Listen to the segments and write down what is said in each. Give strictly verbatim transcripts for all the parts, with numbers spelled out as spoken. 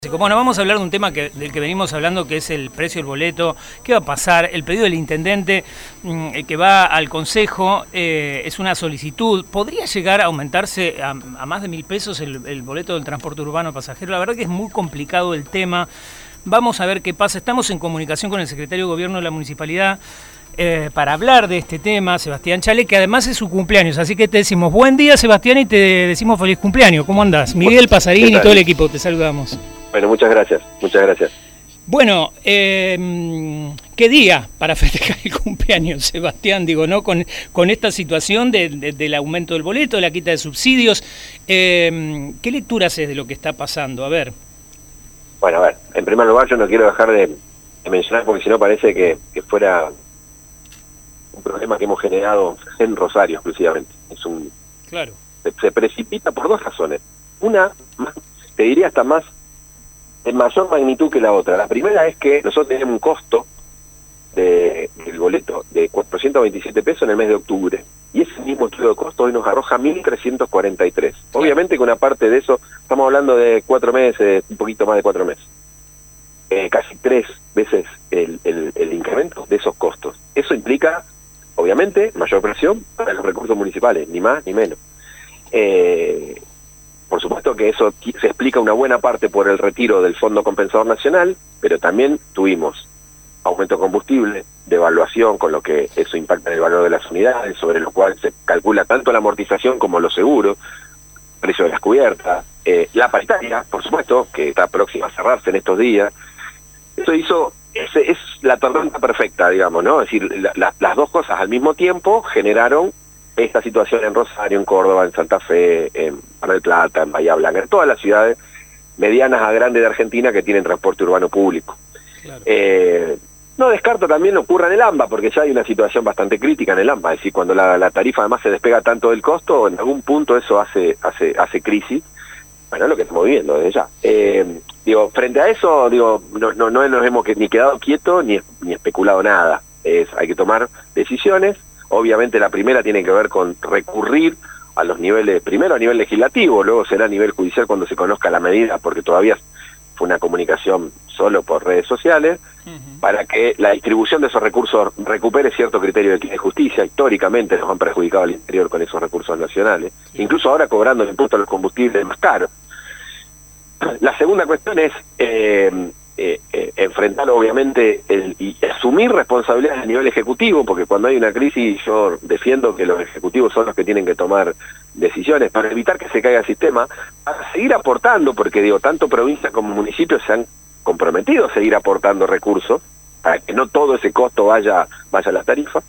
Bueno, vamos a hablar de un tema que, del que venimos hablando, que es el precio del boleto. ¿Qué va a pasar? El pedido del intendente mmm, que va al Consejo eh, es una solicitud. ¿Podría llegar a aumentarse a, a más de mil pesos el, el boleto del transporte urbano pasajero? La verdad que es muy complicado el tema. Vamos a ver qué pasa. Estamos en comunicación con el secretario de Gobierno de la Municipalidad eh, para hablar de este tema, Sebastián Chale, que además es su cumpleaños. Así que te decimos buen día, Sebastián, y te decimos feliz cumpleaños. ¿Cómo andás? Miguel, Pasarín y todo el equipo, te saludamos. Bueno, muchas gracias, muchas gracias. Bueno, eh, ¿qué día para festejar el cumpleaños, Sebastián? Digo, ¿no? Con, con esta situación de, de, del aumento del boleto, de la quita de subsidios, eh, ¿qué lectura haces de lo que está pasando? A ver. Bueno, a ver, en primer lugar yo no quiero dejar de, de mencionar, porque si no parece que, que fuera un problema que hemos generado en Rosario exclusivamente. Es un, claro. Se, se precipita por dos razones. Una, más, te diría hasta más, de mayor magnitud que la otra. La primera es que nosotros tenemos un costo de, del boleto de cuatrocientos veintisiete pesos en el mes de octubre, y ese mismo estudio de costo hoy nos arroja mil trescientos cuarenta y tres. Claro. Obviamente que una parte de eso, estamos hablando de cuatro meses, un poquito más de cuatro meses, eh, casi tres veces el, el, el incremento de esos costos. Eso implica, obviamente, mayor presión para los recursos municipales, ni más ni menos. Eh, Por supuesto que eso se explica una buena parte por el retiro del Fondo Compensador Nacional, pero también tuvimos aumento de combustible, devaluación, con lo que eso impacta en el valor de las unidades, sobre lo cual se calcula tanto la amortización como los seguros, precio de las cubiertas, eh, la paritaria, por supuesto, que está próxima a cerrarse en estos días. Eso hizo, es, es la tormenta perfecta, digamos, ¿no? Es decir, la, la, las dos cosas al mismo tiempo generaron esta situación en Rosario, en Córdoba, en Santa Fe, en Mar del Plata, en Bahía Blanca, en todas las ciudades medianas a grandes de Argentina que tienen transporte urbano público. Claro. Eh, no descarto también ocurra en el AMBA, porque ya hay una situación bastante crítica en el AMBA, es decir, cuando la, la tarifa además se despega tanto del costo, en algún punto eso hace hace hace crisis. Bueno, es lo que estamos viviendo desde ya. Eh, digo, frente a eso, digo, no, no, no nos hemos ni quedado quietos ni, ni especulado nada. Es, hay que tomar decisiones. Obviamente la primera tiene que ver con recurrir a los niveles, primero a nivel legislativo, luego será a nivel judicial cuando se conozca la medida, porque todavía fue una comunicación solo por redes sociales, uh-huh. para que la distribución de esos recursos recupere cierto criterio de equidad y justicia. Históricamente nos han perjudicado al interior con esos recursos nacionales, uh-huh. incluso ahora cobrando el impuesto a los combustibles más caro. La segunda cuestión es eh, Eh, eh, enfrentar obviamente el, y asumir responsabilidades a nivel ejecutivo, porque cuando hay una crisis yo defiendo que los ejecutivos son los que tienen que tomar decisiones para evitar que se caiga el sistema, para seguir aportando, porque digo, tanto provincias como municipios se han comprometido a seguir aportando recursos para que no todo ese costo vaya, vaya a la tarifa.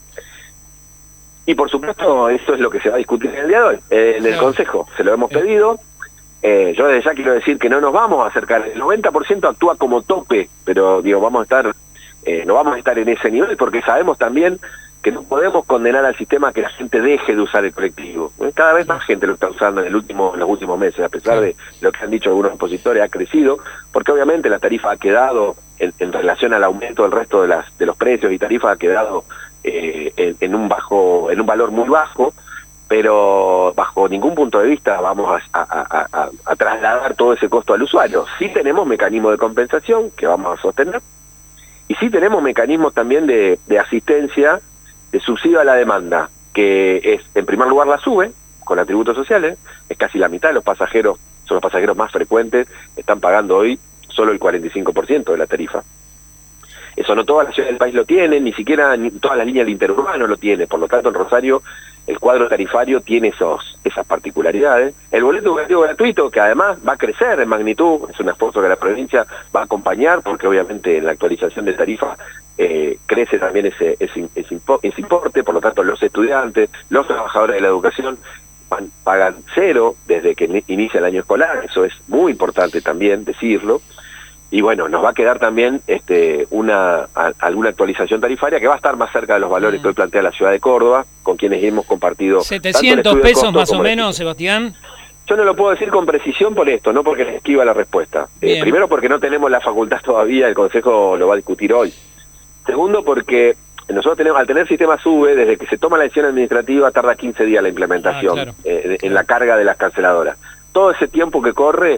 Y por supuesto eso es lo que se va a discutir en el día de hoy, eh, en el Consejo, se lo hemos pedido. Eh, yo desde ya quiero decir que no nos vamos a acercar, el noventa por ciento actúa como tope, pero digo, vamos a estar, eh, no vamos a estar en ese nivel porque sabemos también que no podemos condenar al sistema a que la gente deje de usar el colectivo. Cada vez más gente lo está usando en, el último, en los últimos meses, a pesar de lo que han dicho algunos opositores, ha crecido, porque obviamente la tarifa ha quedado, en, en relación al aumento del resto de, las, de los precios y tarifas, ha quedado eh, en, en, un bajo, en un valor muy bajo, pero bajo ningún punto de vista vamos a, a, a, a trasladar todo ese costo al usuario. Sí tenemos mecanismos de compensación que vamos a sostener, y sí tenemos mecanismos también de, de asistencia, de subsidio a la demanda, que es, en primer lugar, la SUBE, con atributos sociales, es casi la mitad de los pasajeros, son los pasajeros más frecuentes, están pagando hoy solo el cuarenta y cinco por ciento de la tarifa. Eso no todas las ciudades del país lo tienen, ni siquiera ni todas las líneas del interurbano lo tienen, por lo tanto en Rosario el cuadro tarifario tiene esos, esas particularidades. El boleto educativo gratuito, que además va a crecer en magnitud, es un esfuerzo que la provincia va a acompañar, porque obviamente en la actualización de tarifa eh, crece también ese, ese, ese, ese importe, por lo tanto los estudiantes, los trabajadores de la educación van, pagan cero desde que inicia el año escolar, eso es muy importante también decirlo. Y bueno, nos va a quedar también este, una a, alguna actualización tarifaria que va a estar más cerca de los valores mm. que hoy plantea la ciudad de Córdoba, con quienes hemos compartido... setecientos pesos más o menos, Sebastián. Yo no lo puedo decir con precisión por esto, no porque les esquiva la respuesta. Eh, primero porque no tenemos la facultad todavía, el Consejo lo va a discutir hoy. Segundo porque nosotros tenemos, al tener sistema SUBE, desde que se toma la decisión administrativa tarda quince días la implementación, ah, claro. eh, en claro. la carga de las canceladoras. Todo ese tiempo que corre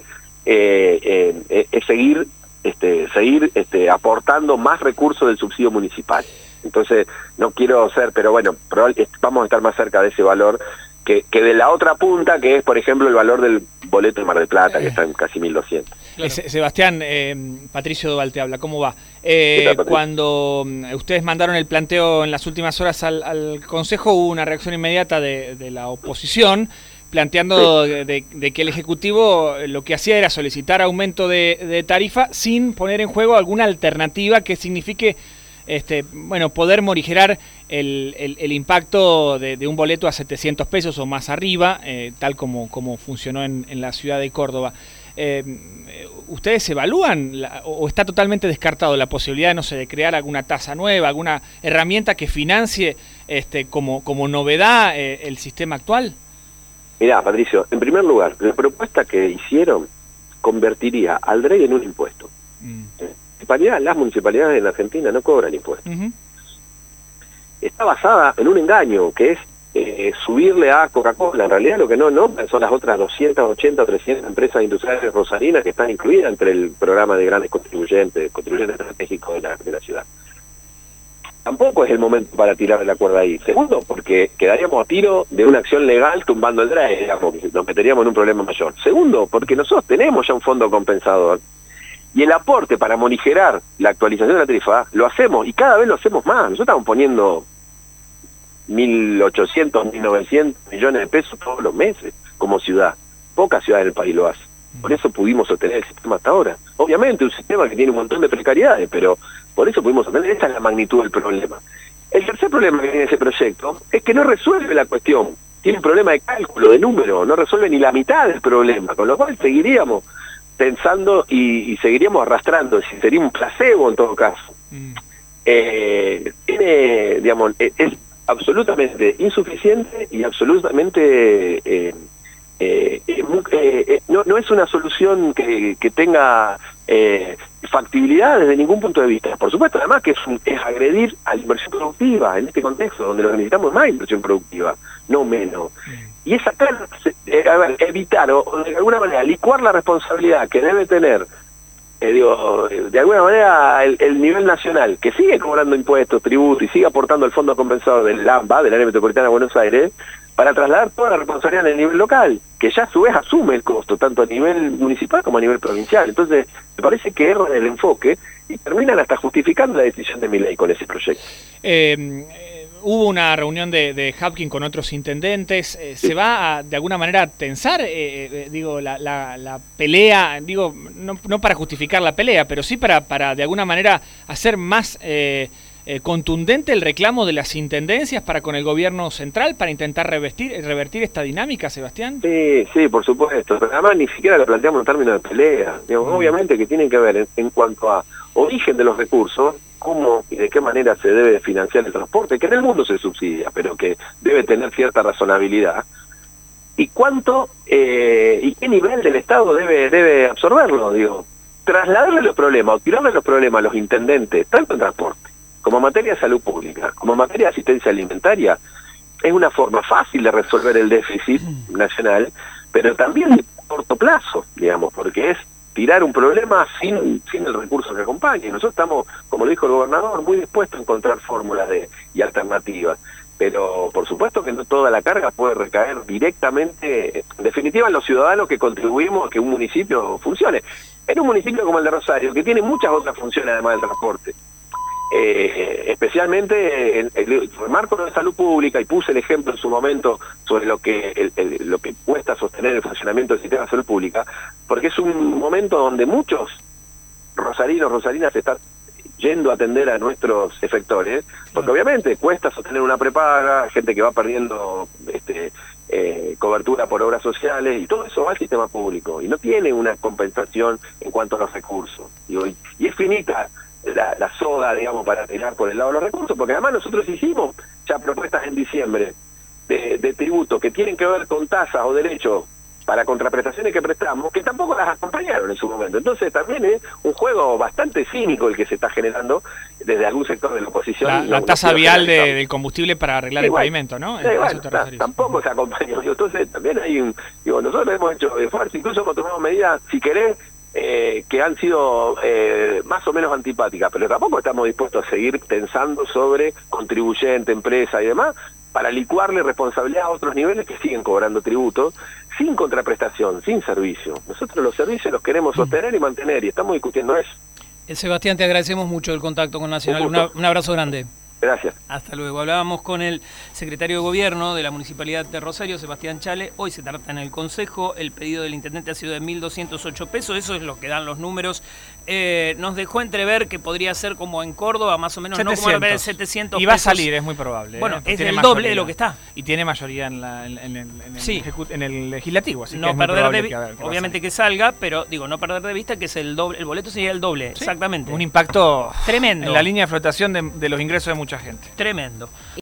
eh, eh, es seguir, este, seguir este, aportando más recursos del subsidio municipal. Entonces, no quiero ser, pero bueno, vamos a estar más cerca de ese valor que, que de la otra punta, que es, por ejemplo, el valor del boleto de Mar del Plata, que está en casi mil doscientos. Claro. Eh, Sebastián, eh, Patricio Doval te habla, ¿cómo va? Eh, tal, cuando ustedes mandaron el planteo en las últimas horas al, al Consejo, hubo una reacción inmediata de, de la oposición, planteando sí. de, de que el Ejecutivo lo que hacía era solicitar aumento de, de tarifa sin poner en juego alguna alternativa que signifique Este, bueno, poder morigerar el, el, el impacto de, de un boleto a setecientos pesos o más arriba, eh, tal como, como funcionó en, en la ciudad de Córdoba. Eh, ¿Ustedes evalúan la, o está totalmente descartado la posibilidad, no sé, de crear alguna tasa nueva, alguna herramienta que financie este, como, como novedad eh, el sistema actual? Mirá, Patricio, en primer lugar, la propuesta que hicieron convertiría al D R E I en un impuesto. Mm. Las municipalidades en la Argentina no cobran impuestos. Uh-huh. Está basada en un engaño, que es eh, subirle a Coca-Cola. En realidad lo que no, no son las otras doscientas ochenta o trescientas empresas industriales rosarinas que están incluidas entre el programa de grandes contribuyentes, contribuyentes estratégicos de la, de la ciudad. Tampoco es el momento para tirarle la cuerda ahí. Segundo, porque quedaríamos a tiro de una acción legal tumbando el D R E I, digamos, nos meteríamos en un problema mayor. Segundo, porque nosotros tenemos ya un fondo compensador. Y el aporte para morigerar la actualización de la tarifa lo hacemos, y cada vez lo hacemos más. Nosotros estamos poniendo mil ochocientos, mil novecientos millones de pesos todos los meses como ciudad. Pocas ciudades del país lo hacen. Por eso pudimos sostener el sistema hasta ahora. Obviamente un sistema que tiene un montón de precariedades, pero por eso pudimos sostener. Esta es la magnitud del problema. El tercer problema que tiene ese proyecto es que no resuelve la cuestión. Tiene un problema de cálculo, de número, no resuelve ni la mitad del problema, con lo cual seguiríamos pensando y, y seguiríamos arrastrando, si sería un placebo en todo caso. Mm. Eh, tiene, digamos, es, es absolutamente insuficiente y absolutamente eh, eh, eh, eh, no, no es una solución que, que tenga eh, factibilidad desde ningún punto de vista. Por supuesto, además que es, un, es agredir a la inversión productiva en este contexto, donde lo que necesitamos es más inversión productiva, no menos. Mm. Y es sacar, eh, a ver, evitar o, o de alguna manera licuar la responsabilidad que debe tener, eh, digo, de alguna manera el, el nivel nacional, que sigue cobrando impuestos, tributos y sigue aportando el fondo compensador del AMBA, del área metropolitana de Buenos Aires, para trasladar toda la responsabilidad en el nivel local, que ya a su vez asume el costo, tanto a nivel municipal como a nivel provincial. Entonces, me parece que erran el enfoque y terminan hasta justificando la decisión de Milei con ese proyecto. Eh... Hubo una reunión de, de Hapkin con otros intendentes. Eh, ¿Se va a, de alguna manera a tensar, eh, eh, digo, la, la, la pelea, digo, no, no para justificar la pelea, pero sí para, para de alguna manera hacer más eh, eh, contundente el reclamo de las intendencias para con el gobierno central, para intentar revertir, revertir esta dinámica, Sebastián? Sí, sí, por supuesto. Pero además ni siquiera lo planteamos en términos de pelea. Digamos, mm. Obviamente que tienen que ver en, en cuanto a origen de los recursos, cómo y de qué manera se debe financiar el transporte, que en el mundo se subsidia, pero que debe tener cierta razonabilidad, y cuánto eh, y qué nivel del Estado debe debe absorberlo, digo. Trasladarle los problemas, o tirarle los problemas a los intendentes, tanto en transporte, como en materia de salud pública, como en materia de asistencia alimentaria, es una forma fácil de resolver el déficit nacional, pero también de corto plazo, digamos, porque es tirar un problema sin, sin el recurso que acompañe. Nosotros estamos, como lo dijo el gobernador, muy dispuestos a encontrar fórmulas de, y alternativas, pero por supuesto que no toda la carga puede recaer directamente, en definitiva, en los ciudadanos que contribuimos a que un municipio funcione. En un municipio como el de Rosario, que tiene muchas otras funciones además del transporte, eh, especialmente el, el, el marco de salud pública, y puse el ejemplo en su momento sobre lo que el, el, lo que cuesta sostener el funcionamiento del sistema de salud pública, porque es un momento donde muchos rosarinos, rosarinas están yendo a atender a nuestros efectores, porque obviamente cuesta sostener una prepaga, gente que va perdiendo este, eh, cobertura por obras sociales, y todo eso va al sistema público, y no tiene una compensación en cuanto a los recursos. Digo, y, y es finita La, la soda, digamos, para tirar por el lado de los recursos, porque además nosotros hicimos ya propuestas en diciembre de, de tributos que tienen que ver con tasas o derechos para contraprestaciones que prestamos, que tampoco las acompañaron en su momento. Entonces también es un juego bastante cínico el que se está generando desde algún sector de la oposición. La, no, la no tasa vial de, del combustible para arreglar igual, el pavimento, ¿no? Sí, igual, ta, tampoco se acompañó. Entonces también hay un... Digo, nosotros hemos hecho esfuerzo, incluso hemos tomado medidas, si querés, eh, que han sido eh, más o menos antipáticas, pero tampoco estamos dispuestos a seguir pensando sobre contribuyente, empresa y demás, para licuarle responsabilidad a otros niveles que siguen cobrando tributos, sin contraprestación, sin servicio. Nosotros los servicios los queremos sostener y mantener, y estamos discutiendo eso. Eh, Sebastián, te agradecemos mucho el contacto con Nacional. Un, Una, un abrazo grande. Gracias. Hasta luego. Hablábamos con el secretario de Gobierno de la Municipalidad de Rosario, Sebastián Chale. Hoy se trata en el Consejo. El pedido del intendente ha sido de mil doscientos ocho pesos. Eso es lo que dan los números. Eh, nos dejó entrever que podría ser como en Córdoba, más o menos, setecientos. No como de setecientos y va pesos. a salir, es muy probable. Bueno, ¿eh? es Tiene el mayoría. doble de lo que está. Y tiene mayoría en, la, en, en el, en, el sí. en el legislativo. Así no que es muy perder de que, ver, que obviamente que salga, pero digo, no perder de vista que es el doble. El boleto sería el doble, ¿sí? Exactamente. Un impacto tremendo en la línea de flotación de, de los ingresos de mucha gente. Tremendo.